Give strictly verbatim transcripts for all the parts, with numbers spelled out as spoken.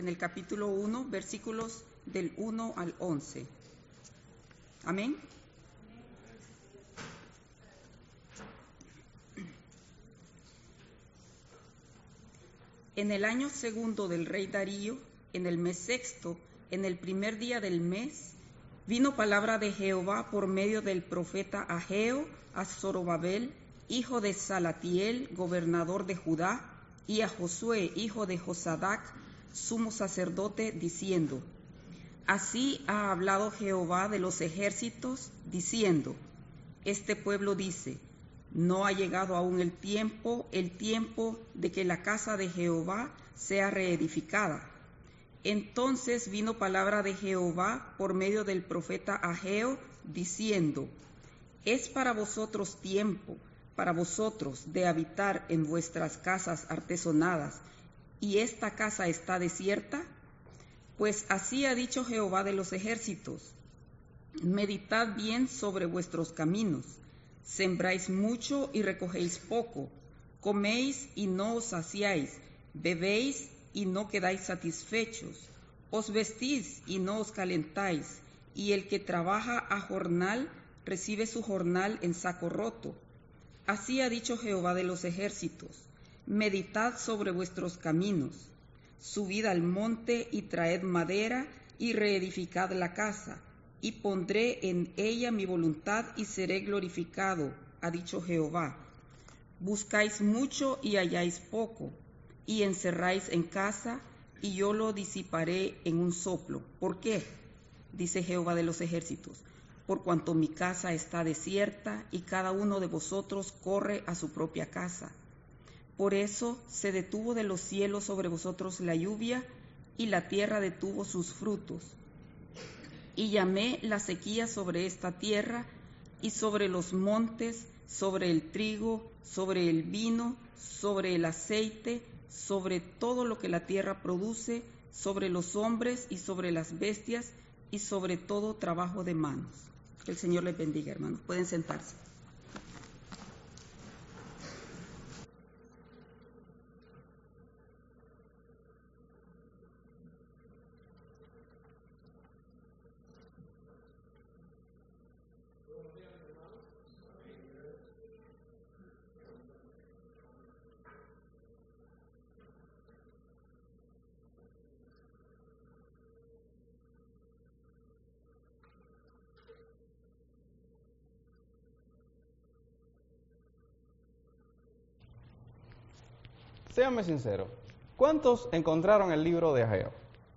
en el capítulo uno, versículos del uno al once. Amén. En el año segundo del rey Darío, en el mes sexto, en el primer día del mes, vino palabra de Jehová por medio del profeta Ageo a Zorobabel, hijo de Salatiel, gobernador de Judá, y a Josué, hijo de Josadac, sumo sacerdote, diciendo: Así ha hablado Jehová de los ejércitos, diciendo: Este pueblo dice: No ha llegado aún el tiempo, el tiempo de que la casa de Jehová sea reedificada. Entonces vino palabra de Jehová por medio del profeta Ageo, diciendo: Es para vosotros tiempo, para vosotros, de habitar en vuestras casas artesonadas, y esta casa está desierta. Pues así ha dicho Jehová de los ejércitos: Meditad bien sobre vuestros caminos. Sembráis mucho y recogéis poco, coméis y no os saciáis, bebéis y no quedáis satisfechos, os vestís y no os calentáis, y el que trabaja a jornal recibe su jornal en saco roto. Así ha dicho Jehová de los ejércitos: Meditad sobre vuestros caminos, subid al monte y traed madera y reedificad la casa, y pondré en ella mi voluntad y seré glorificado, ha dicho Jehová. Buscáis mucho y halláis poco, y encerráis en casa, y yo lo disiparé en un soplo. ¿Por qué? Dice Jehová de los ejércitos: Por cuanto mi casa está desierta, y cada uno de vosotros corre a su propia casa. Por eso se detuvo de los cielos sobre vosotros la lluvia, y la tierra detuvo sus frutos. Y llamé la sequía sobre esta tierra, y sobre los montes, sobre el trigo, sobre el vino, sobre el aceite, sobre todo lo que la tierra produce, sobre los hombres y sobre las bestias, y sobre todo trabajo de manos. Que el Señor les bendiga, hermanos. Pueden sentarse. Séanme sinceros, ¿cuántos encontraron el libro de Ageo?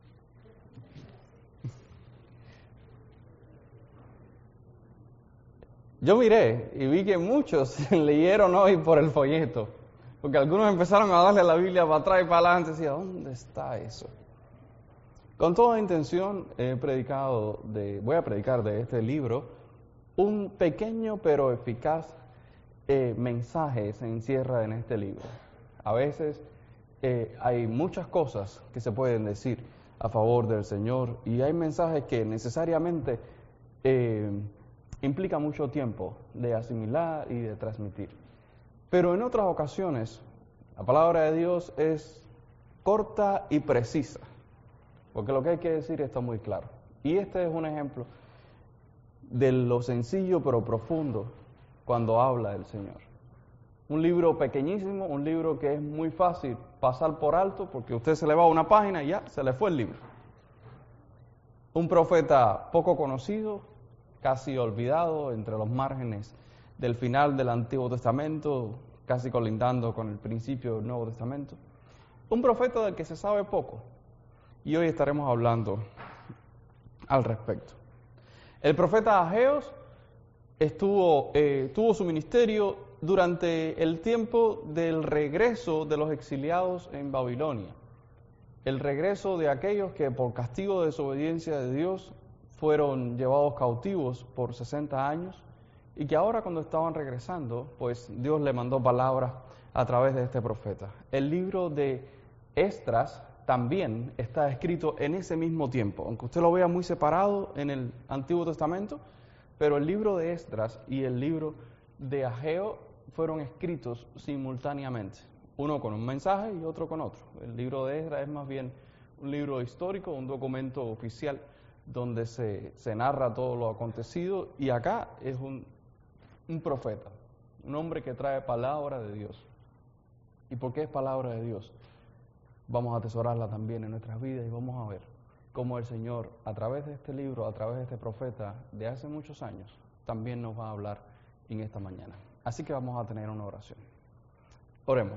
Yo miré y vi que muchos leyeron hoy por el folleto, porque algunos empezaron a darle la Biblia para atrás y para adelante y decían: ¿dónde está eso? Con toda intención he predicado de, voy a predicar de este libro. Un pequeño pero eficaz eh, mensaje se encierra en este libro. A veces eh, hay muchas cosas que se pueden decir a favor del Señor, y hay mensajes que necesariamente eh, implican mucho tiempo de asimilar y de transmitir. Pero en otras ocasiones la palabra de Dios es corta y precisa, porque lo que hay que decir está muy claro. Y este es un ejemplo de lo sencillo pero profundo cuando habla del Señor. Un libro pequeñísimo, un libro que es muy fácil pasar por alto, porque usted se le va a una página y ya se le fue el libro. Un profeta poco conocido, casi olvidado entre los márgenes del final del Antiguo Testamento, casi colindando con el principio del Nuevo Testamento. Un profeta del que se sabe poco, y hoy estaremos hablando al respecto. El profeta Ageos estuvo, eh, tuvo su ministerio durante el tiempo del regreso de los exiliados en Babilonia, el regreso de aquellos que por castigo de desobediencia de Dios fueron llevados cautivos por sesenta años, y que ahora cuando estaban regresando, pues Dios le mandó palabras a través de este profeta. El libro de Esdras también está escrito en ese mismo tiempo, aunque usted lo vea muy separado en el Antiguo Testamento, pero el libro de Esdras y el libro de Ageo fueron escritos simultáneamente, uno con un mensaje y otro con otro. El libro de Esdras es más bien un libro histórico, un documento oficial donde se, se narra todo lo acontecido, y acá es un, un profeta, un hombre que trae palabra de Dios. ¿Y por qué es palabra de Dios? Vamos a atesorarla también en nuestras vidas y vamos a ver cómo el Señor, a través de este libro, a través de este profeta de hace muchos años, también nos va a hablar en esta mañana. Así que vamos a tener una oración. Oremos.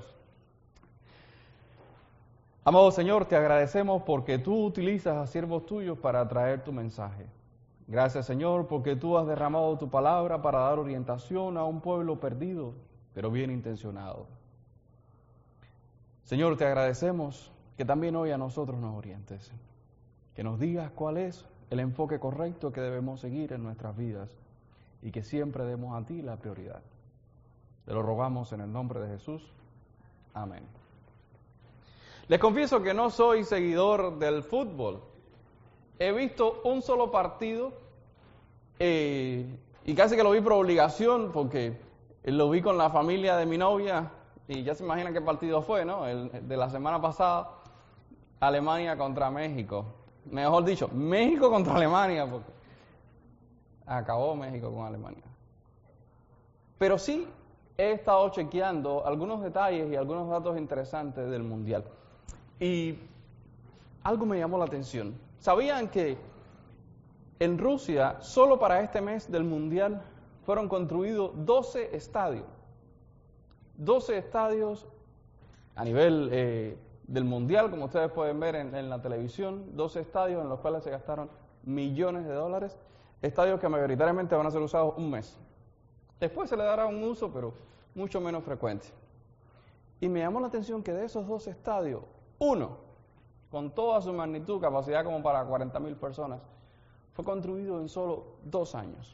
Amado Señor, te agradecemos porque tú utilizas a siervos tuyos para traer tu mensaje. Gracias, Señor, porque tú has derramado tu palabra para dar orientación a un pueblo perdido, pero bien intencionado. Señor, te agradecemos que también hoy a nosotros nos orientes, que nos digas cuál es el enfoque correcto que debemos seguir en nuestras vidas y que siempre demos a ti la prioridad. Te lo rogamos en el nombre de Jesús. Amén. Les confieso que no soy seguidor del fútbol. He visto un solo partido eh, y casi que lo vi por obligación porque lo vi con la familia de mi novia y ya se imaginan qué partido fue, ¿no? El de la semana pasada, Alemania contra México. Mejor dicho, México contra Alemania, porque acabó México con Alemania. Pero sí he estado chequeando algunos detalles y algunos datos interesantes del Mundial. Y algo me llamó la atención. ¿Sabían que en Rusia, solo para este mes del Mundial, fueron construidos doce estadios? doce estadios a nivel eh, del Mundial, como ustedes pueden ver en, en la televisión, doce estadios en los cuales se gastaron millones de dólares, estadios que mayoritariamente van a ser usados un mes. Después se le dará un uso, pero mucho menos frecuente. Y me llamó la atención que de esos doce estadios, uno, con toda su magnitud, capacidad como para cuarenta mil personas, fue construido en solo dos años.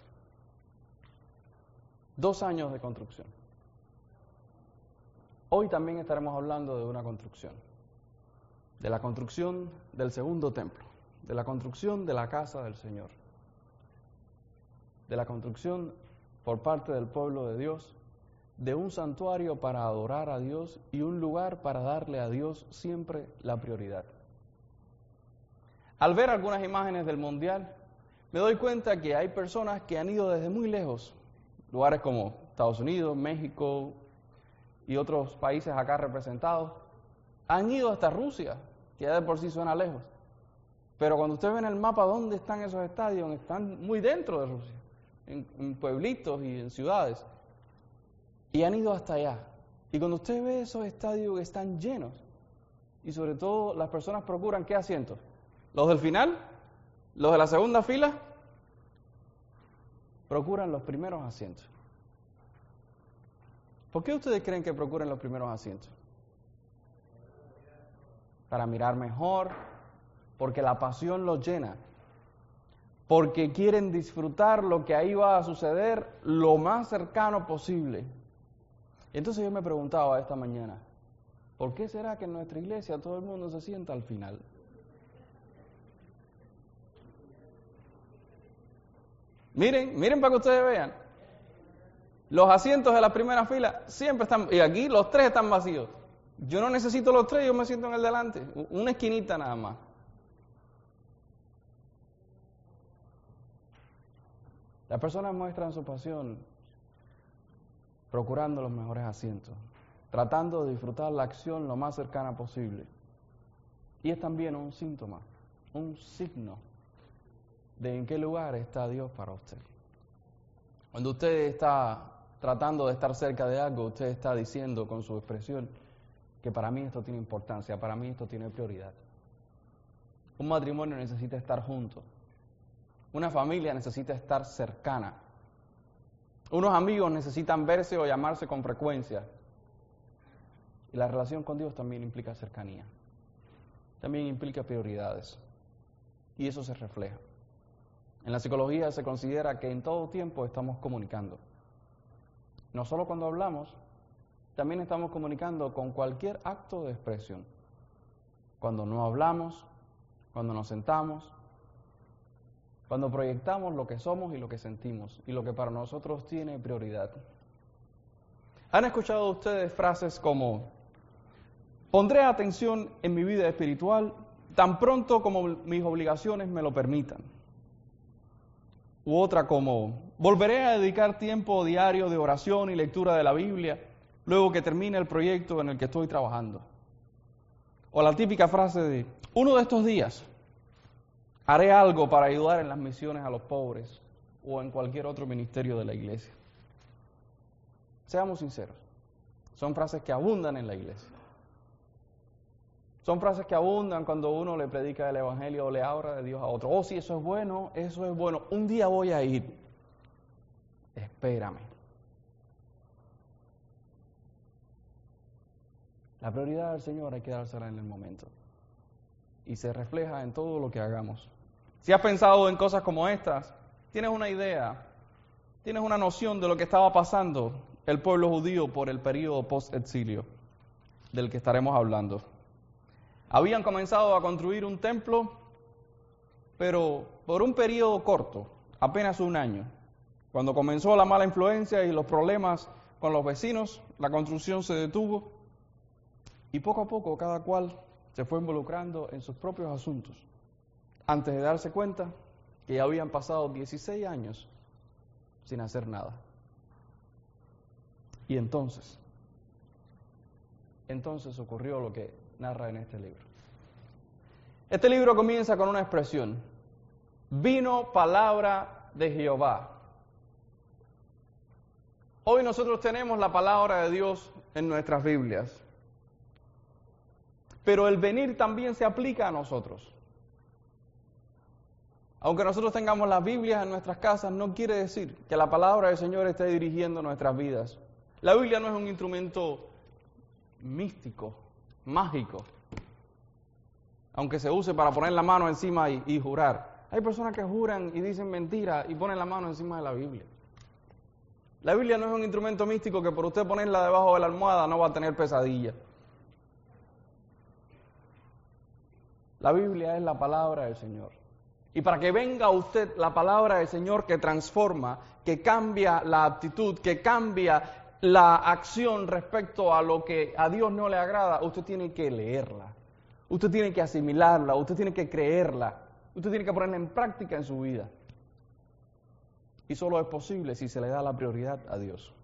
Dos años de construcción. Hoy también estaremos hablando de una construcción, de la construcción del segundo templo, de la construcción de la casa del Señor, de la construcción por parte del pueblo de Dios, de un santuario para adorar a Dios y un lugar para darle a Dios siempre la prioridad. Al ver algunas imágenes del Mundial, me doy cuenta que hay personas que han ido desde muy lejos, lugares como Estados Unidos, México y otros países acá representados, han ido hasta Rusia, que ya de por sí suena lejos. Pero cuando usted ve en el mapa dónde están esos estadios, están muy dentro de Rusia, en, en pueblitos y en ciudades. Y han ido hasta allá. Y cuando usted ve esos estadios que están llenos, y sobre todo las personas procuran ¿qué asientos? ¿Los del final? ¿Los de la segunda fila? Procuran los primeros asientos. ¿Por qué ustedes creen que procuran los primeros asientos? Para mirar mejor, porque la pasión los llena, porque quieren disfrutar lo que ahí va a suceder lo más cercano posible. Entonces yo me preguntaba esta mañana, ¿por qué será que en nuestra iglesia todo el mundo se sienta al final? Miren, miren para que ustedes vean. Los asientos de la primera fila siempre están, y aquí los tres están vacíos. Yo no necesito los tres, yo me siento en el delante, una esquinita nada más. Las personas muestran su pasión procurando los mejores asientos, tratando de disfrutar la acción lo más cercana posible. Y es también un síntoma, un signo de en qué lugar está Dios para usted. Cuando usted está tratando de estar cerca de algo, usted está diciendo con su expresión que para mí esto tiene importancia, para mí esto tiene prioridad. Un matrimonio necesita estar junto. Una familia necesita estar cercana. Unos amigos necesitan verse o llamarse con frecuencia. Y la relación con Dios también implica cercanía. También implica prioridades. Y eso se refleja. En la psicología se considera que en todo tiempo estamos comunicando. No solo cuando hablamos, también estamos comunicando con cualquier acto de expresión. Cuando no hablamos, cuando nos sentamos, cuando proyectamos lo que somos y lo que sentimos y lo que para nosotros tiene prioridad. ¿Han escuchado ustedes frases como pondré atención en mi vida espiritual tan pronto como mis obligaciones me lo permitan. U otra como, volveré a dedicar tiempo diario de oración y lectura de la Biblia luego que termine el proyecto en el que estoy trabajando. O la típica frase de, uno de estos días haré algo para ayudar en las misiones a los pobres o en cualquier otro ministerio de la iglesia. Seamos sinceros, son frases que abundan en la iglesia. Son frases que abundan cuando uno le predica el evangelio o le habla de Dios a otro. Oh, sí, eso es bueno, eso es bueno. Un día voy a ir. Espérame. La prioridad del Señor hay que dársela en el momento. Y se refleja en todo lo que hagamos. Si has pensado en cosas como estas, tienes una idea, tienes una noción de lo que estaba pasando el pueblo judío por el período post-exilio del que estaremos hablando. Habían comenzado a construir un templo, pero por un periodo corto, apenas un año. Cuando comenzó la mala influencia y los problemas con los vecinos, la construcción se detuvo y poco a poco cada cual se fue involucrando en sus propios asuntos, antes de darse cuenta que ya habían pasado dieciséis años sin hacer nada. Y entonces, entonces ocurrió lo que narra en este libro. Este libro comienza con una expresión: vino palabra de Jehová. Hoy nosotros tenemos la palabra de Dios en nuestras Biblias, pero el venir también se aplica a nosotros. Aunque nosotros tengamos las Biblias en nuestras casas, no quiere decir que la palabra del Señor esté dirigiendo nuestras vidas. La Biblia no es un instrumento místico, mágico, aunque se use para poner la mano encima y, y jurar. Hay personas que juran y dicen mentiras y ponen la mano encima de la Biblia. La Biblia no es un instrumento místico que por usted ponerla debajo de la almohada no va a tener pesadilla. La Biblia es la palabra del Señor. Y para que venga a usted la palabra del Señor que transforma, que cambia la actitud, que cambia la acción respecto a lo que a Dios no le agrada, usted tiene que leerla. Usted tiene que asimilarla, usted tiene que creerla, usted tiene que ponerla en práctica en su vida. Y solo es posible si se le da la prioridad a Dios.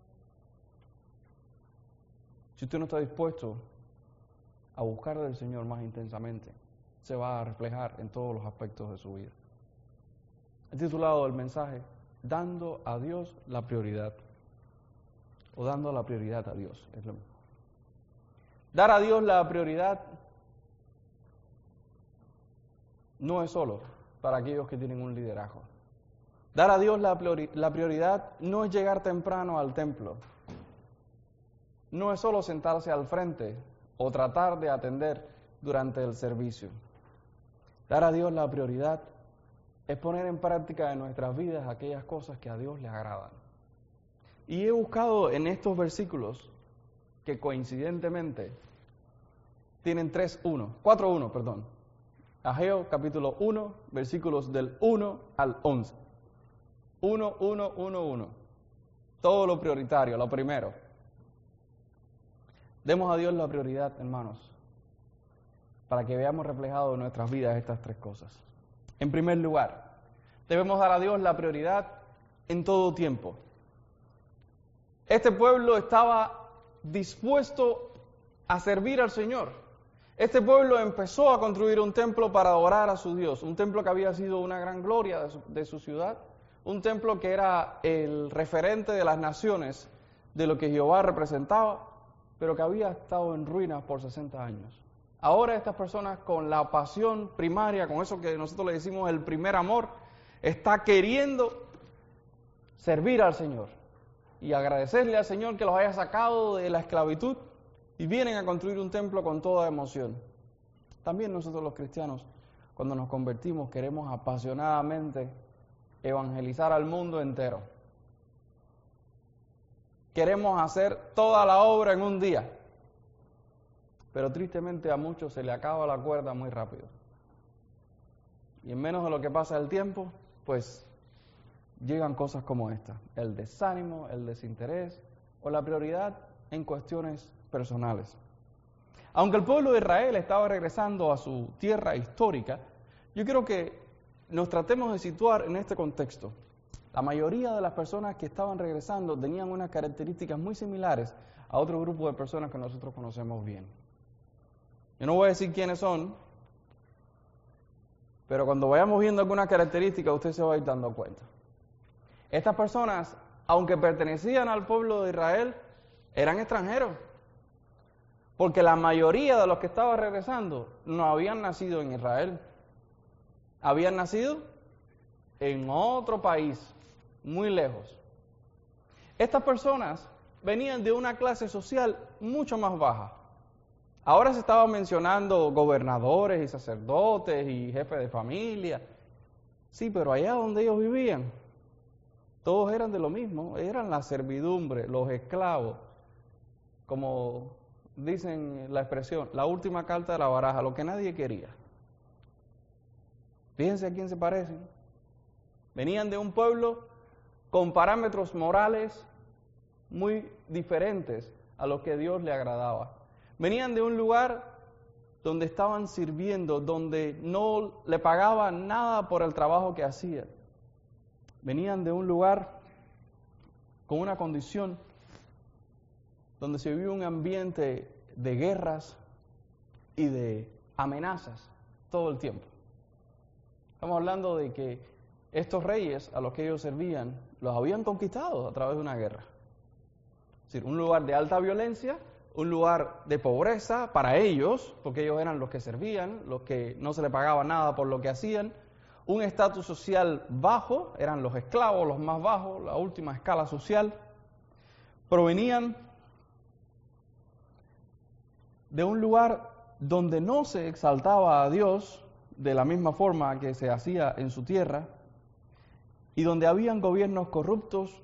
Si usted no está dispuesto a buscar del Señor más intensamente, se va a reflejar en todos los aspectos de su vida. El titulado del mensaje, dando a Dios la prioridad, o dando la prioridad a Dios, es lo mismo. Dar a Dios la prioridad no es solo para aquellos que tienen un liderazgo. Dar a Dios la, priori- la prioridad no es llegar temprano al templo. No es solo sentarse al frente o tratar de atender durante el servicio. Dar a Dios la prioridad es poner en práctica en nuestras vidas aquellas cosas que a Dios le agradan. Y he buscado en estos versículos que coincidentemente tienen tres uno, cuatro uno, perdón. Ageo capítulo uno, versículos del uno al once. uno, uno, uno, uno. Todo lo prioritario, lo primero. Demos a Dios la prioridad, hermanos, para que veamos reflejado en nuestras vidas estas tres cosas. En primer lugar, debemos dar a Dios la prioridad en todo tiempo. Este pueblo estaba dispuesto a servir al Señor. Este pueblo empezó a construir un templo para adorar a su Dios, un templo que había sido una gran gloria de su, de su ciudad, un templo que era el referente de las naciones de lo que Jehová representaba, pero que había estado en ruinas por sesenta años. Ahora estas personas, con la pasión primaria, con eso que nosotros le decimos el primer amor, está queriendo servir al Señor y agradecerle al Señor que los haya sacado de la esclavitud y vienen a construir un templo con toda emoción. También nosotros los cristianos, cuando nos convertimos, queremos apasionadamente evangelizar al mundo entero. Queremos hacer toda la obra en un día, pero tristemente a muchos se le acaba la cuerda muy rápido. Y en menos de lo que pasa el tiempo, pues llegan cosas como esta: el desánimo, el desinterés o la prioridad en cuestiones personales. Aunque el pueblo de Israel estaba regresando a su tierra histórica, yo quiero que nos tratemos de situar en este contexto. La mayoría de las personas que estaban regresando tenían unas características muy similares a otro grupo de personas que nosotros conocemos bien. Yo no voy a decir quiénes son, pero cuando vayamos viendo algunas características, usted se va a ir dando cuenta. Estas personas, aunque pertenecían al pueblo de Israel, eran extranjeros. Porque la mayoría de los que estaban regresando no habían nacido en Israel. Habían nacido en otro país, muy lejos. Estas personas venían de una clase social mucho más baja. Ahora se estaban mencionando gobernadores y sacerdotes y jefes de familia. Sí, pero allá donde ellos vivían, todos eran de lo mismo, eran la servidumbre, los esclavos, como dicen la expresión, la última carta de la baraja, lo que nadie quería. Fíjense a quién se parecen. Venían de un pueblo con parámetros morales muy diferentes a los que Dios le agradaba. Venían de un lugar donde estaban sirviendo, donde no le pagaban nada por el trabajo que hacían. Venían de un lugar con una condición donde se vivía un ambiente de guerras y de amenazas todo el tiempo. Estamos hablando de que estos reyes a los que ellos servían los habían conquistado a través de una guerra. Es decir, un lugar de alta violencia, un lugar de pobreza para ellos, porque ellos eran los que servían, los que no se les pagaba nada por lo que hacían, un estatus social bajo, eran los esclavos, los más bajos, la última escala social, provenían de un lugar donde no se exaltaba a Dios de la misma forma que se hacía en su tierra, y donde habían gobiernos corruptos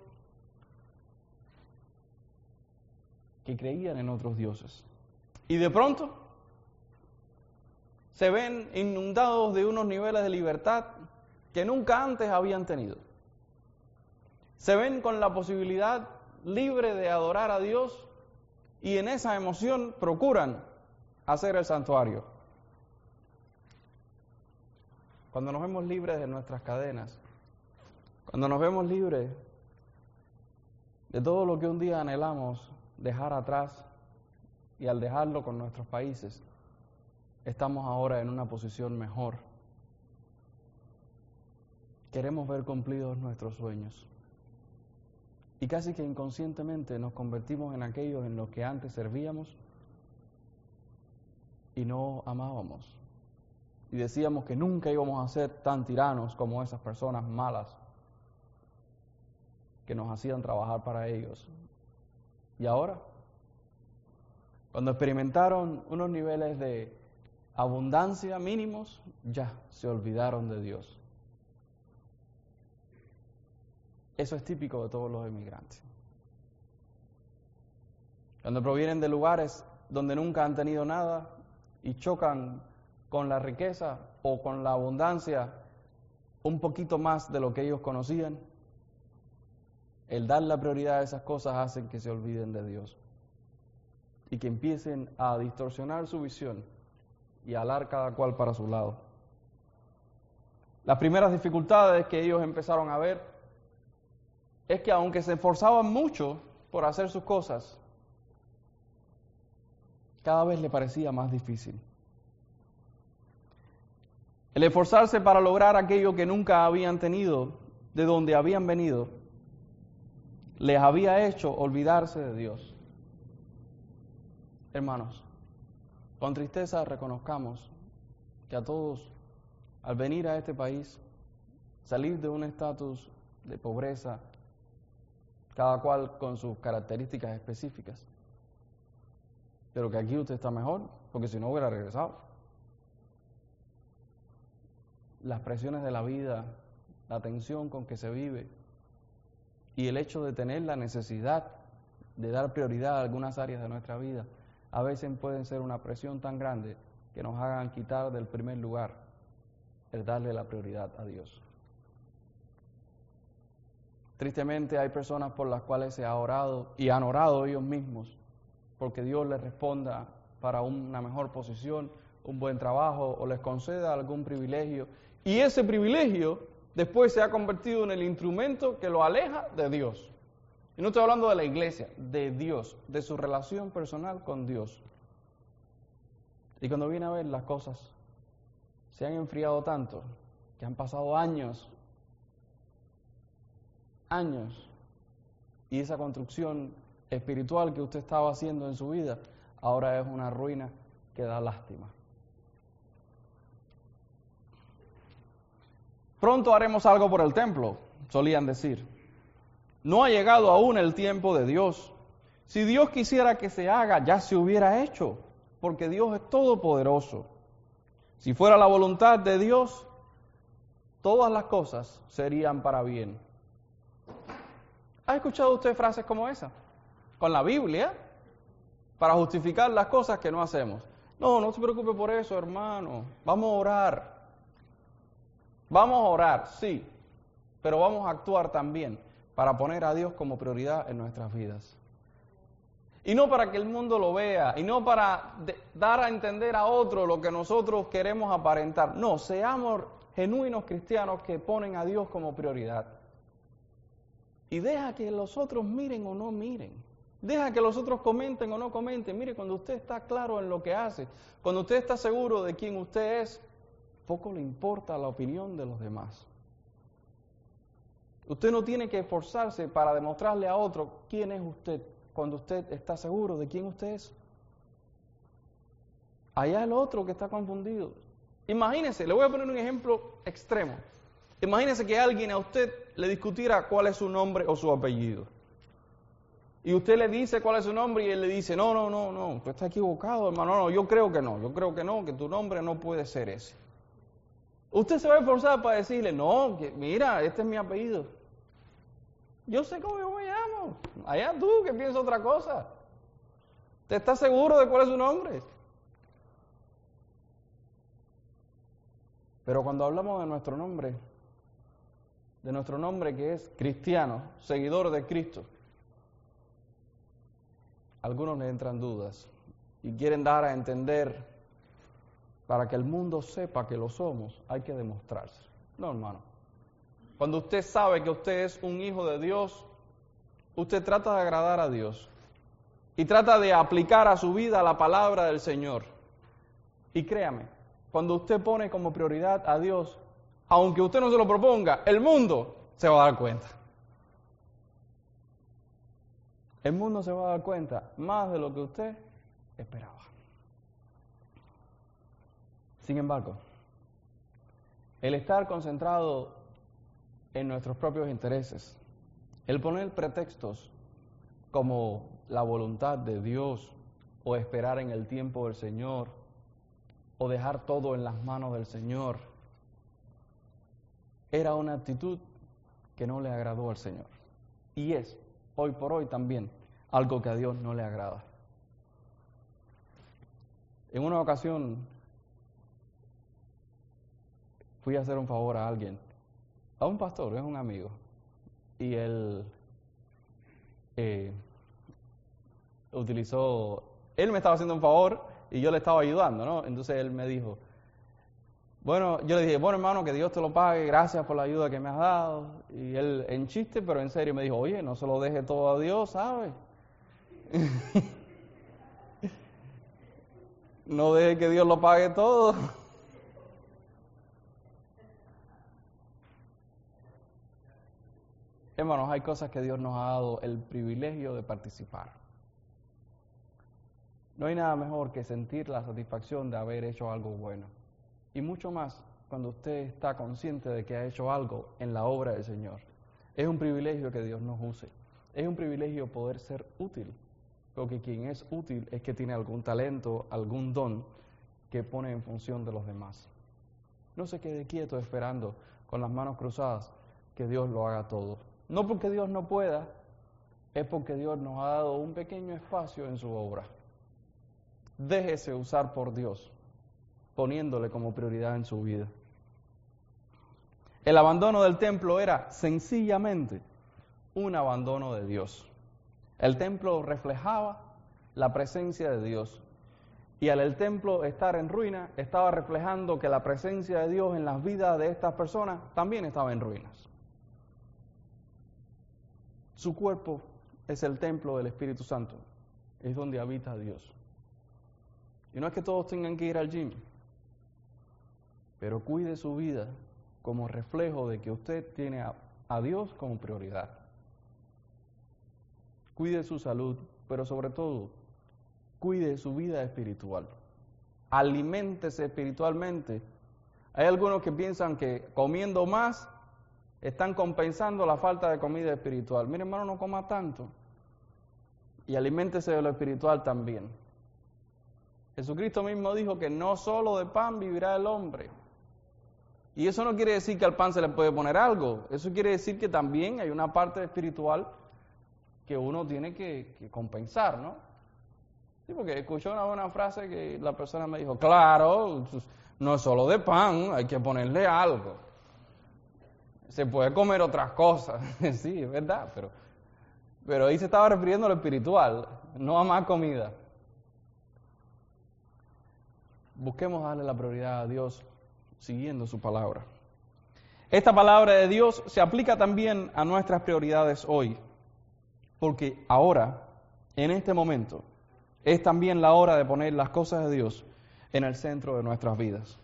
que creían en otros dioses. Y de pronto se ven inundados de unos niveles de libertad que nunca antes habían tenido. Se ven con la posibilidad libre de adorar a Dios y en esa emoción procuran hacer el santuario. Cuando nos vemos libres de nuestras cadenas, cuando nos vemos libres de todo lo que un día anhelamos dejar atrás, y al dejarlo con nuestros países, estamos ahora en una posición mejor. Queremos ver cumplidos nuestros sueños. Y casi que inconscientemente nos convertimos en aquellos en los que antes servíamos y no amábamos. Y decíamos que nunca íbamos a ser tan tiranos como esas personas malas que nos hacían trabajar para ellos. Y ahora, cuando experimentaron unos niveles de abundancia mínimos, ya se olvidaron de Dios. Eso es típico de todos los emigrantes. Cuando provienen de lugares donde nunca han tenido nada y chocan con la riqueza o con la abundancia un poquito más de lo que ellos conocían, el dar la prioridad a esas cosas hace que se olviden de Dios y que empiecen a distorsionar su visión y a alar cada cual para su lado. Las primeras dificultades que ellos empezaron a ver es que aunque se esforzaban mucho por hacer sus cosas, cada vez le parecía más difícil. El esforzarse para lograr aquello que nunca habían tenido, de donde habían venido, les había hecho olvidarse de Dios. Hermanos, con tristeza reconozcamos que a todos, al venir a este país, salir de un estatus de pobreza, cada cual con sus características específicas, pero que aquí usted está mejor, porque si no hubiera regresado. Las presiones de la vida, la tensión con que se vive y el hecho de tener la necesidad de dar prioridad a algunas áreas de nuestra vida, a veces pueden ser una presión tan grande que nos hagan quitar del primer lugar el darle la prioridad a Dios. Tristemente hay personas por las cuales se ha orado y han orado ellos mismos porque Dios les responda para una mejor posición, un buen trabajo o les conceda algún privilegio. Y ese privilegio después se ha convertido en el instrumento que lo aleja de Dios. Y no estoy hablando de la iglesia, de Dios, de su relación personal con Dios. Y cuando viene a ver, las cosas se han enfriado tanto que han pasado años, años, y esa construcción espiritual que usted estaba haciendo en su vida ahora es una ruina que da lástima. Pronto haremos algo por el templo, solían decir. No ha llegado aún el tiempo de Dios. Si Dios quisiera que se haga, ya se hubiera hecho, porque Dios es todopoderoso. Si fuera la voluntad de Dios, todas las cosas serían para bien. ¿Ha escuchado usted frases como esa? Con la Biblia, para justificar las cosas que no hacemos. No, no se preocupe por eso, hermano. Vamos a orar. Vamos a orar, sí, pero vamos a actuar también para poner a Dios como prioridad en nuestras vidas. Y no para que el mundo lo vea, y no para de, dar a entender a otro lo que nosotros queremos aparentar. No, seamos genuinos cristianos que ponen a Dios como prioridad. Y deja que los otros miren o no miren. Deja que los otros comenten o no comenten. Mire, cuando usted está claro en lo que hace, cuando usted está seguro de quién usted es, poco le importa la opinión de los demás. Usted no tiene que esforzarse para demostrarle a otro quién es usted, cuando usted está seguro de quién usted es. Allá el otro que está confundido. Imagínese, le voy a poner un ejemplo extremo. Imagínese que alguien a usted le discutiera cuál es su nombre o su apellido. Y usted le dice cuál es su nombre y él le dice, no, no, no, no, usted está equivocado, hermano, no, no, yo creo que no, yo creo que no, que tu nombre no puede ser ese. Usted se va a esforzar para decirle, no, que mira, este es mi apellido. Yo sé cómo yo me llamo. Allá tú que piensas otra cosa. ¿Te estás seguro de cuál es su nombre? Pero cuando hablamos de nuestro nombre, de nuestro nombre que es cristiano, seguidor de Cristo, a algunos les entran dudas y quieren dar a entender, para que el mundo sepa que lo somos, hay que demostrarse. No, hermano. Cuando usted sabe que usted es un hijo de Dios, usted trata de agradar a Dios y trata de aplicar a su vida la palabra del Señor. Y créame, cuando usted pone como prioridad a Dios, aunque usted no se lo proponga, el mundo se va a dar cuenta. El mundo se va a dar cuenta más de lo que usted esperaba. Sin embargo, el estar concentrado en nuestros propios intereses, el poner pretextos como la voluntad de Dios o esperar en el tiempo del Señor o dejar todo en las manos del Señor, era una actitud que no le agradó al Señor. Y es, hoy por hoy también, algo que a Dios no le agrada. En una ocasión fui a hacer un favor a alguien, a un pastor, es un amigo, y él eh, utilizó, él me estaba haciendo un favor y yo le estaba ayudando, ¿no? Entonces él me dijo, bueno, yo le dije, bueno hermano, que Dios te lo pague, gracias por la ayuda que me has dado. Y él en chiste, pero en serio me dijo, oye, no se lo deje todo a Dios, ¿sabes? No deje que Dios lo pague todo. Hermanos, hay cosas que Dios nos ha dado el privilegio de participar. No hay nada mejor que sentir la satisfacción de haber hecho algo bueno. Y mucho más cuando usted está consciente de que ha hecho algo en la obra del Señor. Es un privilegio que Dios nos use. Es un privilegio poder ser útil. Porque quien es útil es que tiene algún talento, algún don que pone en función de los demás. No se quede quieto esperando con las manos cruzadas que Dios lo haga todo. No porque Dios no pueda, es porque Dios nos ha dado un pequeño espacio en su obra. Déjese usar por Dios, poniéndole como prioridad en su vida. El abandono del templo era sencillamente un abandono de Dios. El templo reflejaba la presencia de Dios. Y al el templo estar en ruina, estaba reflejando que la presencia de Dios en las vidas de estas personas también estaba en ruinas. Su cuerpo es el templo del Espíritu Santo, es donde habita Dios. Y no es que todos tengan que ir al gym, pero cuide su vida como reflejo de que usted tiene a, a Dios como prioridad. Cuide su salud, pero sobre todo, cuide su vida espiritual. Aliméntese espiritualmente. Hay algunos que piensan que comiendo más están compensando la falta de comida espiritual. Mire, hermano, no coma tanto. Y aliméntese de lo espiritual también. Jesucristo mismo dijo que no solo de pan vivirá el hombre. Y eso no quiere decir que al pan se le puede poner algo. Eso quiere decir que también hay una parte espiritual que uno tiene que, que compensar, ¿no? Sí, porque escuché una buena frase que la persona me dijo, claro, no es solo de pan, hay que ponerle algo. Se puede comer otras cosas, sí, es verdad, pero, pero ahí se estaba refiriendo a lo espiritual, no a más comida. Busquemos darle la prioridad a Dios siguiendo su palabra. Esta palabra de Dios se aplica también a nuestras prioridades hoy, porque ahora, en este momento, es también la hora de poner las cosas de Dios en el centro de nuestras vidas.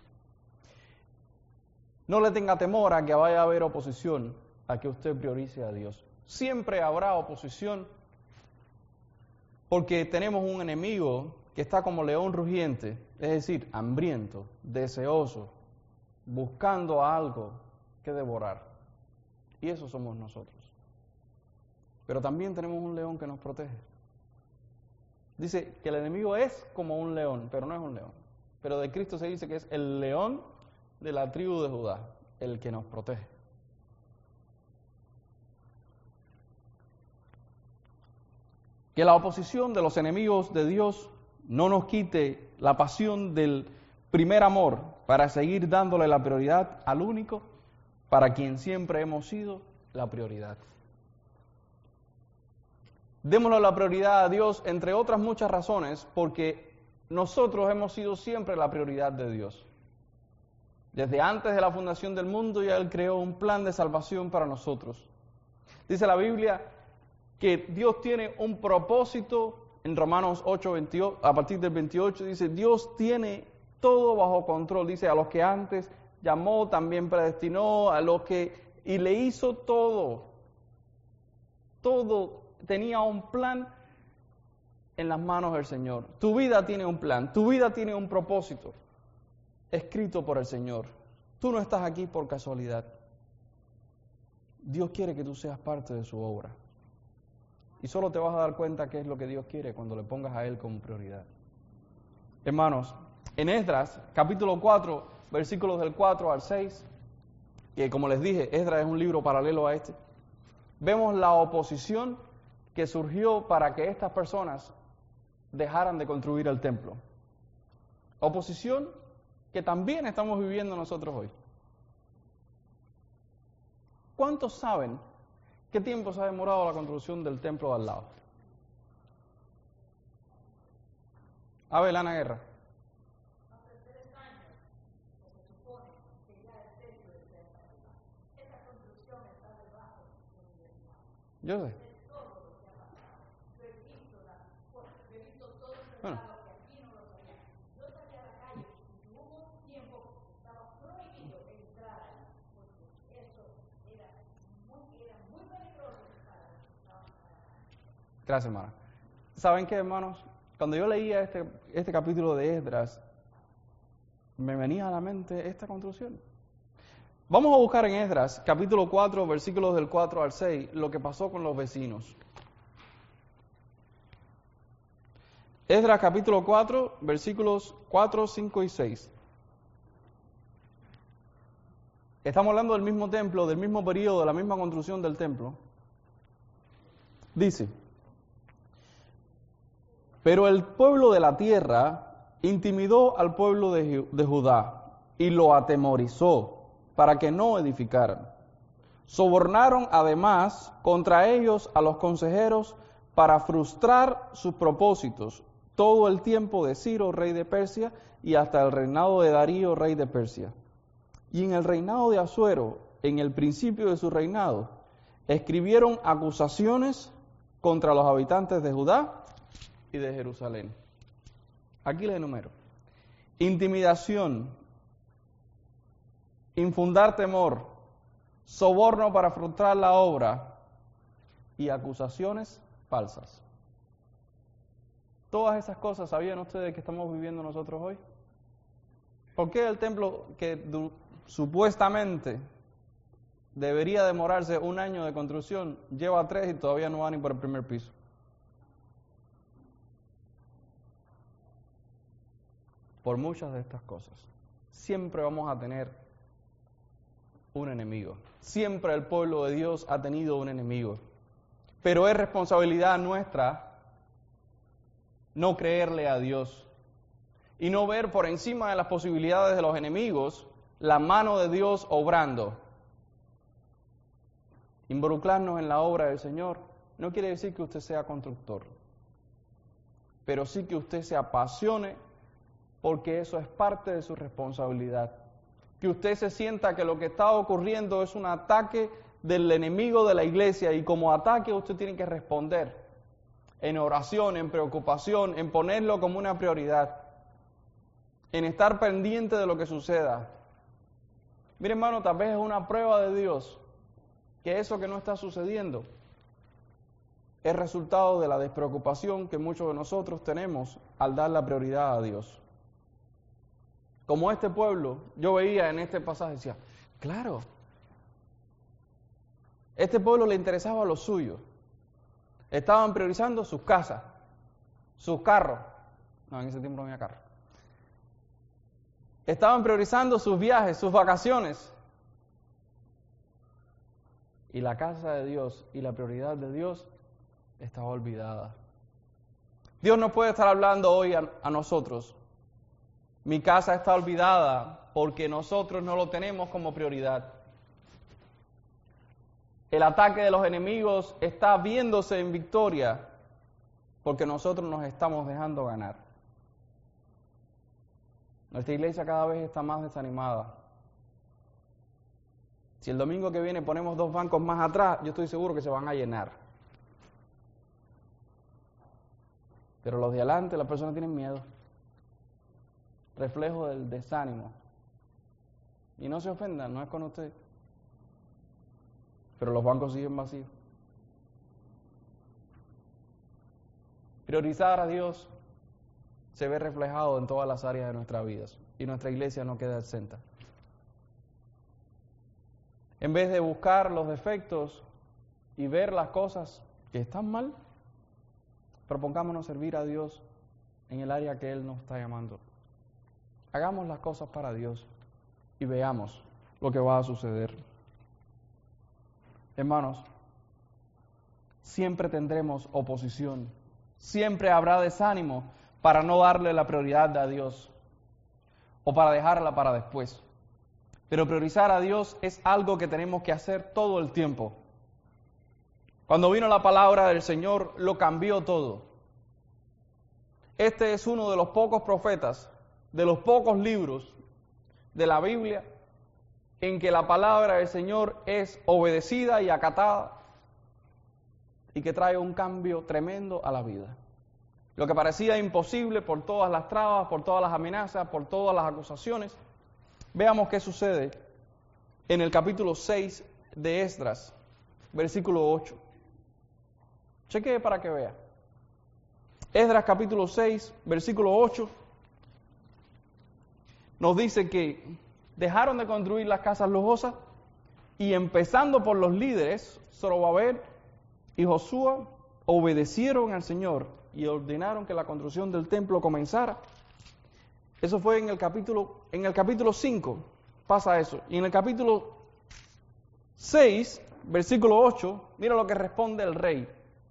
No le tenga temor a que vaya a haber oposición a que usted priorice a Dios. Siempre habrá oposición porque tenemos un enemigo que está como león rugiente, es decir, hambriento, deseoso, buscando algo que devorar. Y eso somos nosotros. Pero también tenemos un león que nos protege. Dice que el enemigo es como un león, pero no es un león. Pero de Cristo se dice que es el león de la tribu de Judá, el que nos protege. Que la oposición de los enemigos de Dios no nos quite la pasión del primer amor para seguir dándole la prioridad al único para quien siempre hemos sido la prioridad. Démosle la prioridad a Dios, entre otras muchas razones, porque nosotros hemos sido siempre la prioridad de Dios. Desde antes de la fundación del mundo ya Él creó un plan de salvación para nosotros. Dice la Biblia que Dios tiene un propósito, en Romanos ocho, veintiocho, a partir del veintiocho, dice, Dios tiene todo bajo control. Dice, a los que antes llamó, también predestinó, a los que, y le hizo todo. Todo tenía un plan en las manos del Señor. Tu vida tiene un plan, tu vida tiene un propósito escrito por el Señor. Tú no estás aquí por casualidad. Dios quiere que tú seas parte de su obra. Y solo te vas a dar cuenta qué es lo que Dios quiere cuando le pongas a Él como prioridad. Hermanos, en Esdras, capítulo cuatro, versículos del cuatro al seis, que como les dije, Esdras es un libro paralelo a este, vemos la oposición que surgió para que estas personas dejaran de construir el templo. Oposición que también estamos viviendo nosotros hoy. ¿Cuántos saben qué tiempo se ha demorado la construcción del templo de al lado? A ver, Ana Guerra. Hace tres años se supone que ya el techo está arriba. Esa construcción está debajo de mi hermano. Yo sé. Es todo lo que ha pasado. Yo he visto las cosas, yo he visto todo el Bueno. mercado que aquí no lo sabía. Yo salí a la calle y hubo un tiempo que estaba prohibido entrar ahí, porque eso era muy, era muy peligroso para los que estaban ahí. Gracias, hermana. ¿Saben qué, hermanos? Cuando yo leía este, este capítulo de Esdras, me venía a la mente esta construcción. Vamos a buscar en Esdras, capítulo cuatro, versículos del cuatro al seis, lo que pasó con los vecinos. Esdras, capítulo cuatro, versículos cuatro, cinco y seis. Estamos hablando del mismo templo, del mismo periodo, de la misma construcción del templo. Dice: pero el pueblo de la tierra intimidó al pueblo de, de Judá y lo atemorizó para que no edificaran. Sobornaron además contra ellos a los consejeros para frustrar sus propósitos. todo el tiempo de Ciro, rey de Persia, y hasta el reinado de Darío, rey de Persia. Y en el reinado de Asuero, en el principio de su reinado, escribieron acusaciones contra los habitantes de Judá y de Jerusalén. Aquí les enumero. Intimidación, infundar temor, soborno para frustrar la obra y acusaciones falsas. Todas esas cosas, ¿sabían ustedes que estamos viviendo nosotros hoy? ¿Por qué el templo que du- supuestamente debería demorarse un año de construcción lleva tres y todavía no va ni por el primer piso? Por muchas de estas cosas. Siempre vamos a tener un enemigo. Siempre el pueblo de Dios ha tenido un enemigo. Pero es responsabilidad nuestra no creerle a Dios y no ver por encima de las posibilidades de los enemigos la mano de Dios obrando. Involucrarnos en la obra del Señor no quiere decir que usted sea constructor, pero sí que usted se apasione, porque eso es parte de su responsabilidad. Que usted se sienta que lo que está ocurriendo es un ataque del enemigo de la iglesia y como ataque usted tiene que responder en oración, en preocupación, en ponerlo como una prioridad, en estar pendiente de lo que suceda. Mire, hermano, tal vez es una prueba de Dios que eso que no está sucediendo es resultado de la despreocupación que muchos de nosotros tenemos al dar la prioridad a Dios. Como este pueblo, yo veía en este pasaje, decía, claro, este pueblo le interesaba lo suyo. Estaban priorizando sus casas, sus carros. No, en ese tiempo no había carro. Estaban priorizando sus viajes, sus vacaciones. Y la casa de Dios y la prioridad de Dios estaba olvidada. Dios no puede estar hablando hoy a, a nosotros. Mi casa está olvidada porque nosotros no lo tenemos como prioridad. El ataque de los enemigos está viéndose en victoria porque nosotros nos estamos dejando ganar. Nuestra iglesia cada vez está más desanimada. Si el domingo que viene ponemos dos bancos más atrás, yo estoy seguro que se van a llenar. Pero los de adelante, las personas tienen miedo. Reflejo del desánimo. Y no se ofendan, no es con usted. Pero los bancos siguen vacíos. Priorizar a Dios se ve reflejado en todas las áreas de nuestras vidas. Y nuestra iglesia no queda exenta. En vez de buscar los defectos y ver las cosas que están mal, propongámonos servir a Dios en el área que Él nos está llamando. Hagamos las cosas para Dios y veamos lo que va a suceder. Hermanos, siempre tendremos oposición, siempre habrá desánimo para no darle la prioridad a Dios o para dejarla para después. Pero priorizar a Dios es algo que tenemos que hacer todo el tiempo. Cuando vino la palabra del Señor, lo cambió todo. Este es uno de los pocos profetas, de los pocos libros de la Biblia en que la palabra del Señor es obedecida y acatada y que trae un cambio tremendo a la vida. Lo que parecía imposible por todas las trabas, por todas las amenazas, por todas las acusaciones, veamos qué sucede en el capítulo seis de Esdras, versículo ocho. Chequee para que vea. Esdras capítulo seis, versículo ocho, nos dice que dejaron de construir las casas lujosas y empezando por los líderes, Zorobabel y Josué, obedecieron al Señor y ordenaron que la construcción del templo comenzara. Eso fue en el capítulo, en el capítulo cinco, pasa eso. Y en el capítulo seis, versículo ocho, mira lo que responde el rey.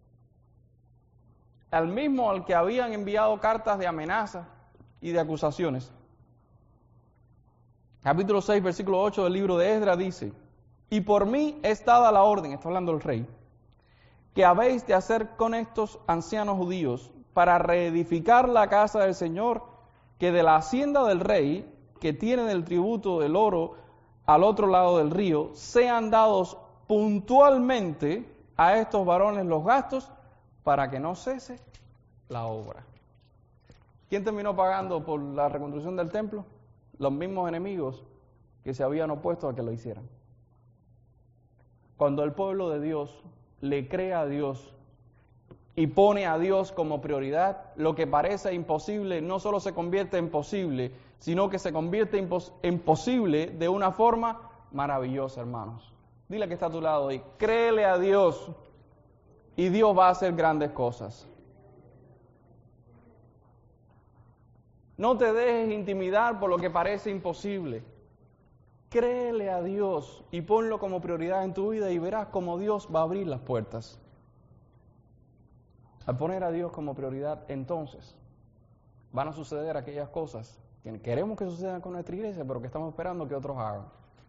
Al mismo al que habían enviado cartas de amenaza y de acusaciones. Capítulo seis, versículo ocho del libro de Esdras dice: y por mí es dada la orden, está hablando el rey, que habéis de hacer con estos ancianos judíos para reedificar la casa del Señor, que de la hacienda del rey, que tienen el tributo del oro al otro lado del río, sean dados puntualmente a estos varones los gastos para que no cese la obra. ¿Quién terminó pagando por la reconstrucción del templo? Los mismos enemigos que se habían opuesto a que lo hicieran. Cuando el pueblo de Dios le cree a Dios y pone a Dios como prioridad, lo que parece imposible no solo se convierte en posible, sino que se convierte en posible de una forma maravillosa, hermanos. Dile que está a tu lado y créele a Dios y Dios va a hacer grandes cosas. No te dejes intimidar por lo que parece imposible. Créele a Dios y ponlo como prioridad en tu vida y verás cómo Dios va a abrir las puertas. Al poner a Dios como prioridad, entonces van a suceder aquellas cosas que queremos que sucedan con nuestra iglesia, pero que estamos esperando que otros hagan.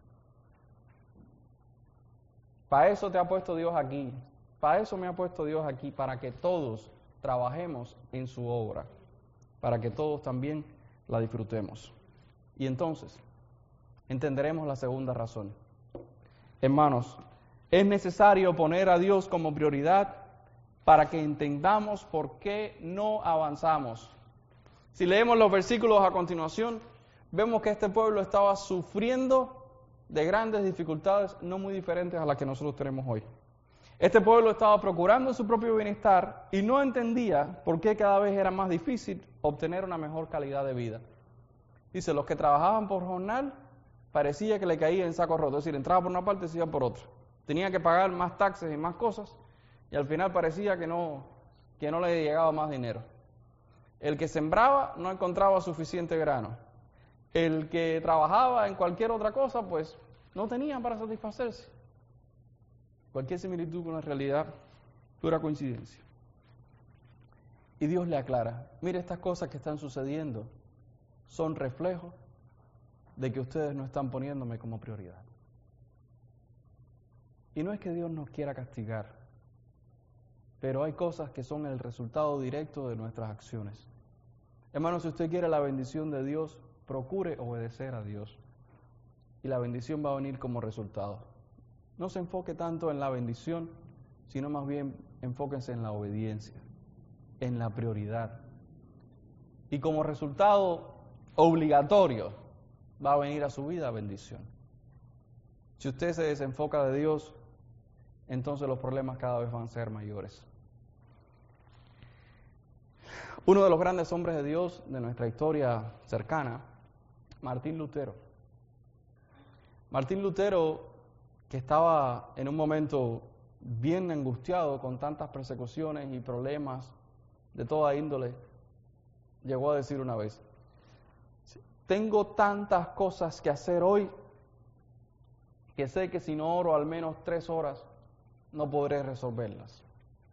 Para eso te ha puesto Dios aquí. Para eso me ha puesto Dios aquí, para que todos trabajemos en su obra, para que todos también la disfrutemos. Y entonces entenderemos la segunda razón. Hermanos, es necesario poner a Dios como prioridad para que entendamos por qué no avanzamos. Si leemos los versículos a continuación, vemos que este pueblo estaba sufriendo de grandes dificultades no muy diferentes a las que nosotros tenemos hoy. Este pueblo estaba procurando su propio bienestar y no entendía por qué cada vez era más difícil obtener una mejor calidad de vida. Dice, los que trabajaban por jornal parecía que le caía en saco roto, es decir, entraba por una parte y se iba por otra. Tenía que pagar más taxes y más cosas y al final parecía que no, que no le llegaba más dinero. El que sembraba no encontraba suficiente grano. El que trabajaba en cualquier otra cosa, pues no tenía para satisfacerse. Cualquier similitud con la realidad, pura coincidencia. Y Dios le aclara, mire, estas cosas que están sucediendo son reflejos de que ustedes no están poniéndome como prioridad. Y no es que Dios nos quiera castigar, pero hay cosas que son el resultado directo de nuestras acciones. Hermano, si usted quiere la bendición de Dios, procure obedecer a Dios. Y la bendición va a venir como resultado. No se enfoque tanto en la bendición, sino más bien enfóquense en la obediencia, en la prioridad. Y como resultado obligatorio va a venir a su vida bendición. Si usted se desenfoca de Dios, entonces los problemas cada vez van a ser mayores. Uno de los grandes hombres de Dios de nuestra historia cercana, Martín Lutero. Martín Lutero, que estaba en un momento bien angustiado con tantas persecuciones y problemas de toda índole, llegó a decir una vez, tengo tantas cosas que hacer hoy que sé que si no oro al menos tres horas no podré resolverlas.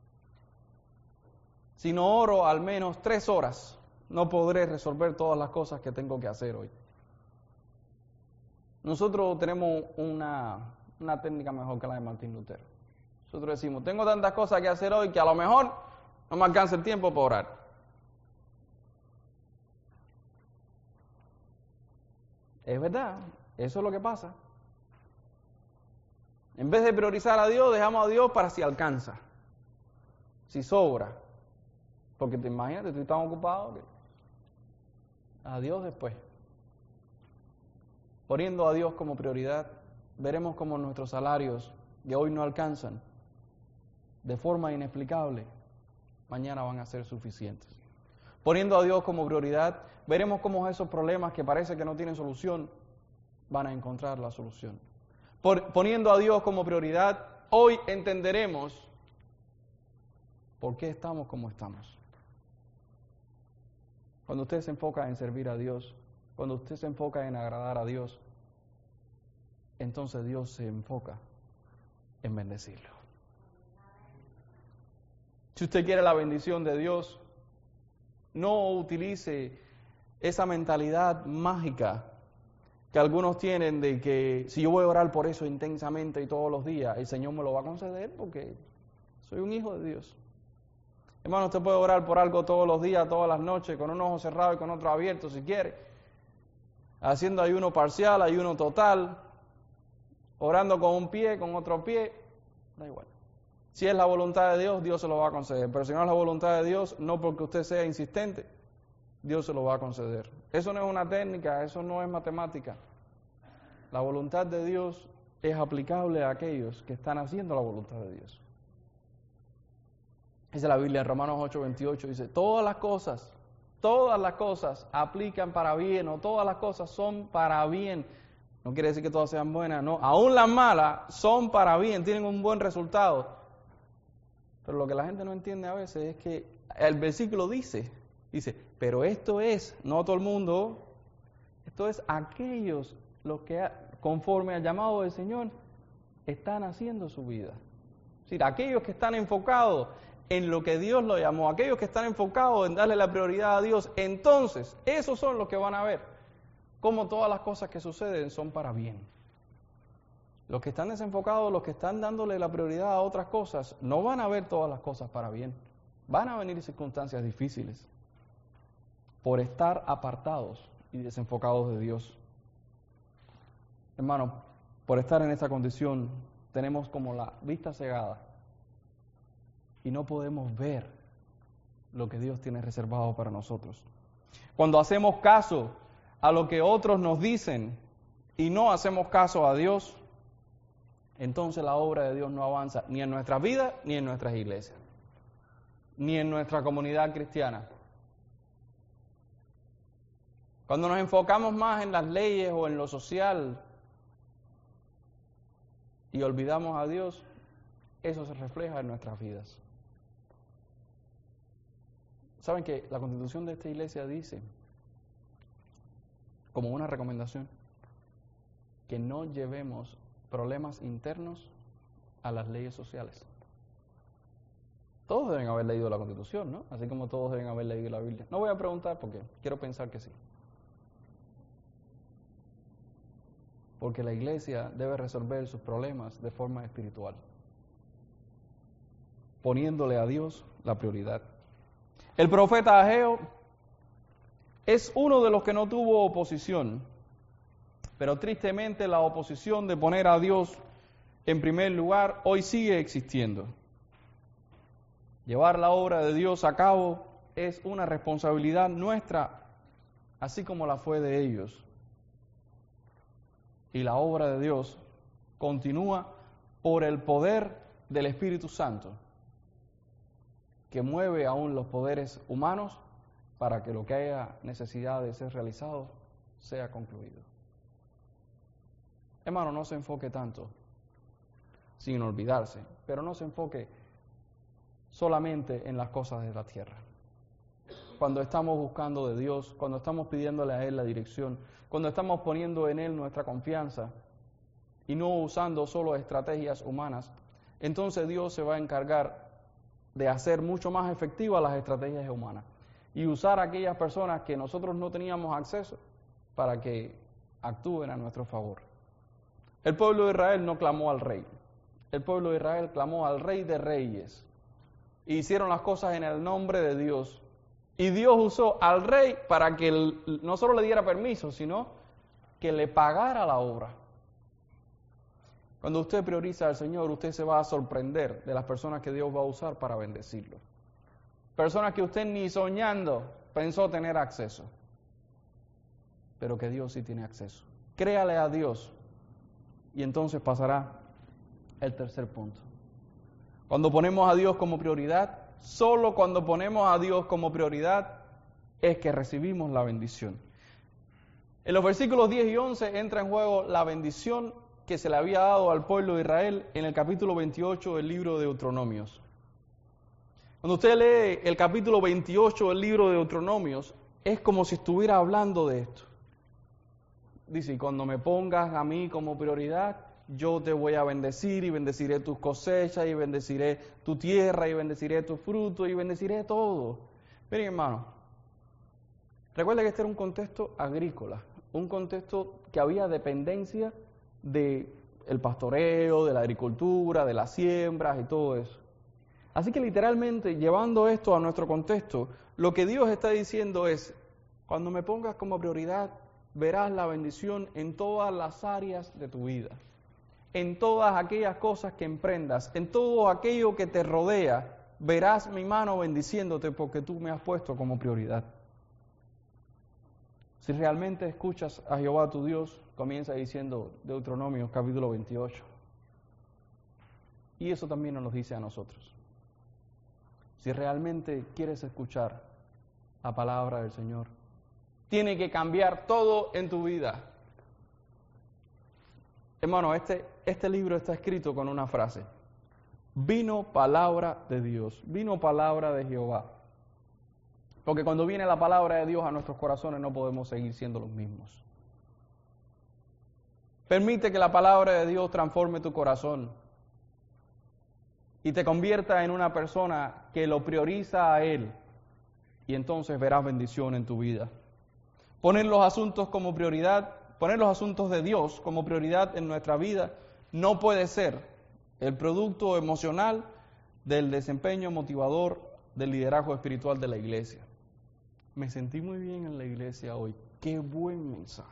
Si no oro al menos tres horas no podré resolver todas las cosas que tengo que hacer hoy. Nosotros tenemos una, una técnica mejor que la de Martín Lutero. Nosotros decimos, tengo tantas cosas que hacer hoy que a lo mejor no me alcanza el tiempo para orar. Es verdad, eso es lo que pasa. En vez de priorizar a Dios, dejamos a Dios para si alcanza, si sobra. Porque te imaginas, estoy tan ocupado que a Dios después. Poniendo a Dios como prioridad, veremos cómo nuestros salarios, que hoy no alcanzan, de forma inexplicable, mañana van a ser suficientes. Poniendo a Dios como prioridad, veremos cómo esos problemas que parece que no tienen solución, van a encontrar la solución. Por, poniendo a Dios como prioridad, hoy entenderemos por qué estamos como estamos. Cuando usted se enfoca en servir a Dios, cuando usted se enfoca en agradar a Dios, entonces Dios se enfoca en bendecirlo. Si usted quiere la bendición de Dios, no utilice esa mentalidad mágica que algunos tienen de que si yo voy a orar por eso intensamente y todos los días, el Señor me lo va a conceder porque soy un hijo de Dios. Hermano, usted puede orar por algo todos los días, todas las noches, con un ojo cerrado y con otro abierto si quiere. Haciendo ayuno parcial, ayuno total, orando con un pie, con otro pie, da igual. Si es la voluntad de Dios, Dios se lo va a conceder. Pero si no es la voluntad de Dios, no porque usted sea insistente, Dios se lo va a conceder. Eso no es una técnica, eso no es matemática. La voluntad de Dios es aplicable a aquellos que están haciendo la voluntad de Dios. Dice la Biblia en Romanos ocho veintiocho, dice, todas las cosas, todas las cosas aplican para bien, o todas las cosas son para bien. No quiere decir que todas sean buenas, no. Aún las malas son para bien, tienen un buen resultado. Pero lo que la gente no entiende a veces es que el versículo dice, dice, pero esto es, no todo el mundo, esto es aquellos los que conforme al llamado del Señor están haciendo su vida. Es decir, aquellos que están enfocados en lo que Dios lo llamó, aquellos que están enfocados en darle la prioridad a Dios, entonces esos son los que van a ver cómo todas las cosas que suceden son para bien. Los que están desenfocados, los que están dándole la prioridad a otras cosas, no van a ver todas las cosas para bien. Van a venir circunstancias difíciles por estar apartados y desenfocados de Dios. Hermano, por estar en esta condición, tenemos como la vista cegada y no podemos ver lo que Dios tiene reservado para nosotros. Cuando hacemos caso a lo que otros nos dicen y no hacemos caso a Dios, entonces la obra de Dios no avanza ni en nuestra vida ni en nuestras iglesias, ni en nuestra comunidad cristiana. Cuando nos enfocamos más en las leyes o en lo social y olvidamos a Dios, eso se refleja en nuestras vidas. ¿Saben que la Constitución de esta iglesia dice, como una recomendación, que no llevemos problemas internos a las leyes sociales? Todos deben haber leído la Constitución, ¿no? Así como todos deben haber leído la Biblia. No voy a preguntar porque quiero pensar que sí. Porque la iglesia debe resolver sus problemas de forma espiritual, poniéndole a Dios la prioridad. El profeta Ageo es uno de los que no tuvo oposición, pero tristemente la oposición de poner a Dios en primer lugar hoy sigue existiendo. Llevar la obra de Dios a cabo es una responsabilidad nuestra, así como la fue de ellos. Y la obra de Dios continúa por el poder del Espíritu Santo, que mueve aún los poderes humanos para que lo que haya necesidad de ser realizado sea concluido. Hermano, no se enfoque tanto, sin olvidarse, pero no se enfoque solamente en las cosas de la tierra. Cuando estamos buscando de Dios, cuando estamos pidiéndole a Él la dirección, cuando estamos poniendo en Él nuestra confianza y no usando solo estrategias humanas, entonces Dios se va a encargar de hacer mucho más efectivas las estrategias humanas y usar a aquellas personas que nosotros no teníamos acceso para que actúen a nuestro favor. El pueblo de Israel no clamó al rey, el pueblo de Israel clamó al Rey de Reyes e hicieron las cosas en el nombre de Dios. Y Dios usó al rey para que él no solo le diera permiso, sino que le pagara la obra. Cuando usted prioriza al Señor, usted se va a sorprender de las personas que Dios va a usar para bendecirlo. Personas que usted ni soñando pensó tener acceso, pero que Dios sí tiene acceso. Créale a Dios y entonces pasará el tercer punto. Cuando ponemos a Dios como prioridad, solo cuando ponemos a Dios como prioridad es que recibimos la bendición. En los versículos diez y once entra en juego la bendición que se le había dado al pueblo de Israel en el capítulo veintiocho del libro de Deuteronomios. Cuando usted lee el capítulo veintiocho del libro de Deuteronomios, es como si estuviera hablando de esto. Dice, y cuando me pongas a mí como prioridad, yo te voy a bendecir y bendeciré tus cosechas y bendeciré tu tierra y bendeciré tu fruto y bendeciré todo. Miren, hermano, recuerda que este era un contexto agrícola, un contexto que había dependencia del pastoreo, de la agricultura, de las siembras y todo eso. Así que literalmente, llevando esto a nuestro contexto, lo que Dios está diciendo es, cuando me pongas como prioridad, verás la bendición en todas las áreas de tu vida, en todas aquellas cosas que emprendas, en todo aquello que te rodea, verás mi mano bendiciéndote porque tú me has puesto como prioridad. Si realmente escuchas a Jehová tu Dios, comienza diciendo Deuteronomio capítulo veintiocho. Y eso también nos lo dice a nosotros. Si realmente quieres escuchar la palabra del Señor, tiene que cambiar todo en tu vida. Hermano, este, este libro está escrito con una frase. Vino palabra de Dios, vino palabra de Jehová. Porque cuando viene la palabra de Dios a nuestros corazones no podemos seguir siendo los mismos. Permite que la palabra de Dios transforme tu corazón y te convierta en una persona que lo prioriza a Él, y entonces verás bendición en tu vida. Poner los asuntos como prioridad, poner los asuntos de Dios como prioridad en nuestra vida no puede ser el producto emocional del desempeño motivador del liderazgo espiritual de la iglesia. Me sentí muy bien en la iglesia hoy. Qué buen mensaje.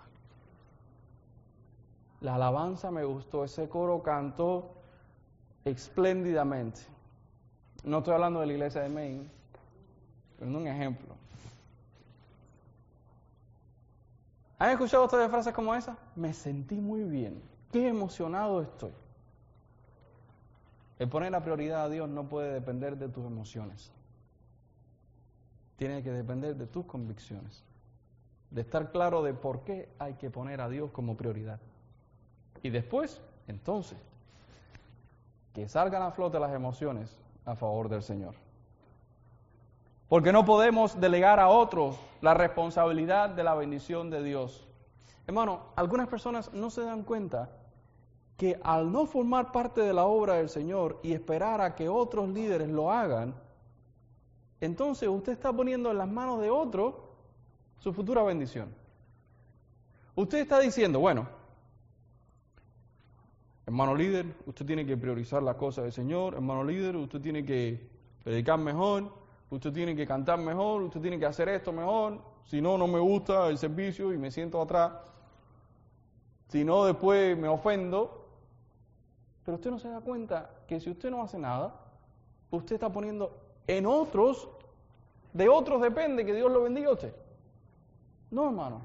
La alabanza me gustó, ese coro cantó espléndidamente. No estoy hablando de la iglesia de Maine, pero un ejemplo. ¿Han escuchado ustedes frases como esa? Me sentí muy bien. Qué emocionado estoy. El poner la prioridad a Dios no puede depender de tus emociones. Tiene que depender de tus convicciones. De estar claro de por qué hay que poner a Dios como prioridad. Y después, entonces, que salgan a flote las emociones a favor del Señor. Porque no podemos delegar a otros la responsabilidad de la bendición de Dios. Hermano, algunas personas no se dan cuenta que al no formar parte de la obra del Señor y esperar a que otros líderes lo hagan, entonces usted está poniendo en las manos de otro su futura bendición. Usted está diciendo, bueno, hermano líder, usted tiene que priorizar las cosas del Señor. Hermano líder, usted tiene que predicar mejor. Usted tiene que cantar mejor. Usted tiene que hacer esto mejor. Si no, no me gusta el servicio y me siento atrás. Si no, después me ofendo. Pero usted no se da cuenta que si usted no hace nada, usted está poniendo en otros, de otros depende que Dios lo bendiga a usted. No, hermano.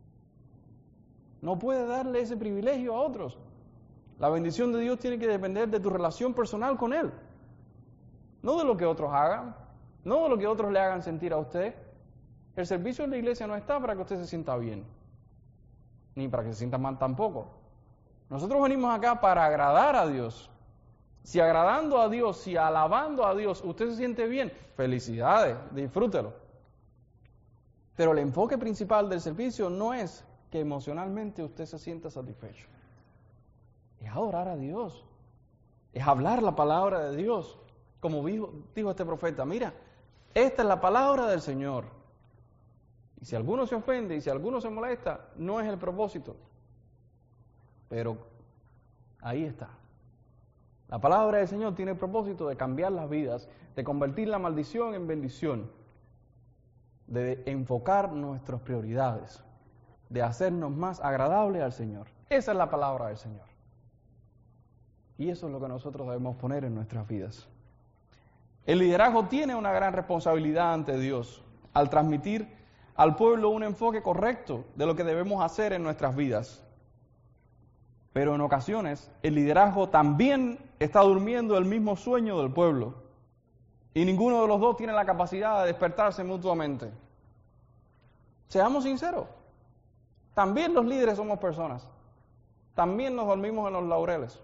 No puede darle ese privilegio a otros. La bendición de Dios tiene que depender de tu relación personal con Él. No de lo que otros hagan, no de lo que otros le hagan sentir a usted. El servicio en la iglesia no está para que usted se sienta bien, ni para que se sienta mal tampoco. Nosotros venimos acá para agradar a Dios. Si agradando a Dios, si alabando a Dios, usted se siente bien, felicidades, disfrútelo. Pero el enfoque principal del servicio no es que emocionalmente usted se sienta satisfecho. Es adorar a Dios, es hablar la palabra de Dios, como dijo, dijo este profeta, mira, esta es la palabra del Señor. Y si alguno se ofende y si alguno se molesta, no es el propósito. Pero ahí está. La palabra del Señor tiene el propósito de cambiar las vidas, de convertir la maldición en bendición, de enfocar nuestras prioridades, de hacernos más agradables al Señor. Esa es la palabra del Señor. Y eso es lo que nosotros debemos poner en nuestras vidas. El liderazgo tiene una gran responsabilidad ante Dios al transmitir al pueblo un enfoque correcto de lo que debemos hacer en nuestras vidas. Pero en ocasiones el liderazgo también está durmiendo el mismo sueño del pueblo. Y ninguno de los dos tiene la capacidad de despertarse mutuamente. Seamos sinceros. También los líderes somos personas. También nos dormimos en los laureles.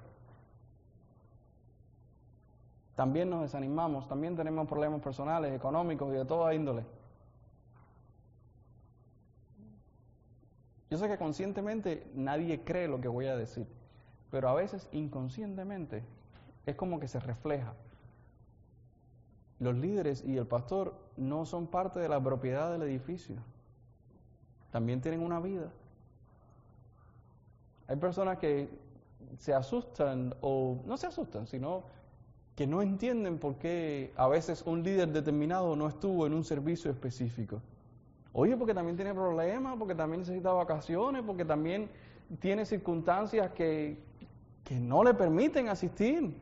También nos desanimamos, también tenemos problemas personales, económicos y de toda índole. Yo sé que conscientemente nadie cree lo que voy a decir, pero a veces inconscientemente es como que se refleja. Los líderes y el pastor no son parte de la propiedad del edificio. También tienen una vida. Hay personas que se asustan, o no se asustan, sino que no entienden por qué a veces un líder determinado no estuvo en un servicio específico. Oye, porque también tiene problemas, porque también necesita vacaciones, porque también tiene circunstancias que, que no le permiten asistir.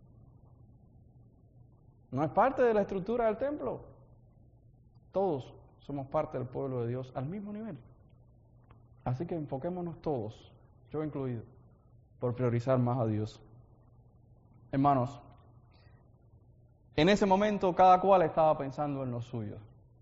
No es parte de la estructura del templo. Todos somos parte del pueblo de Dios al mismo nivel. Así que enfoquémonos todos, yo incluido, por priorizar más a Dios. Hermanos, en ese momento cada cual estaba pensando en lo suyo.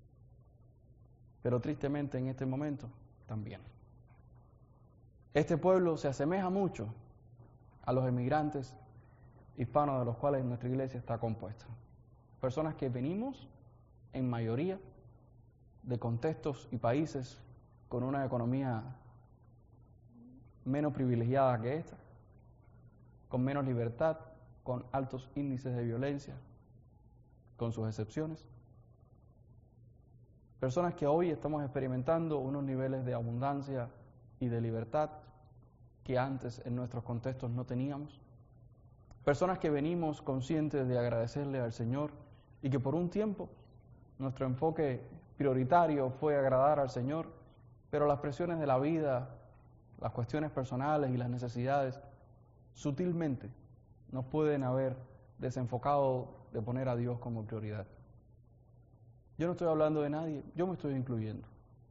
Pero tristemente en este momento también. Este pueblo se asemeja mucho a los emigrantes hispanos de los cuales nuestra iglesia está compuesta. Personas que venimos en mayoría de contextos y países con una economía menos privilegiada que esta, con menos libertad, con altos índices de violencia, con sus excepciones. Personas que hoy estamos experimentando unos niveles de abundancia y de libertad que antes en nuestros contextos no teníamos. Personas que venimos conscientes de agradecerle al Señor y que por un tiempo nuestro enfoque prioritario fue agradar al Señor, pero las presiones de la vida, las cuestiones personales y las necesidades sutilmente nos pueden haber desenfocado de poner a Dios como prioridad. Yo no estoy hablando de nadie, yo me estoy incluyendo.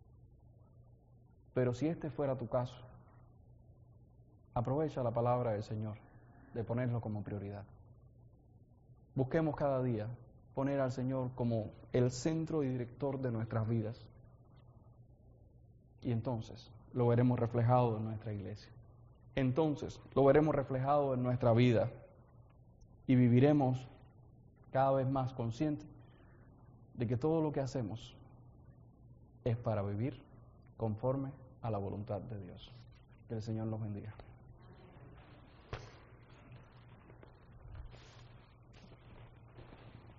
Pero si este fuera tu caso, aprovecha la palabra del Señor de ponerlo como prioridad. Busquemos cada día poner al Señor como el centro y director de nuestras vidas. Y entonces lo veremos reflejado en nuestra iglesia. Entonces lo veremos reflejado en nuestra vida. Y viviremos cada vez más conscientes de que todo lo que hacemos es para vivir conforme a la voluntad de Dios. Que el Señor los bendiga.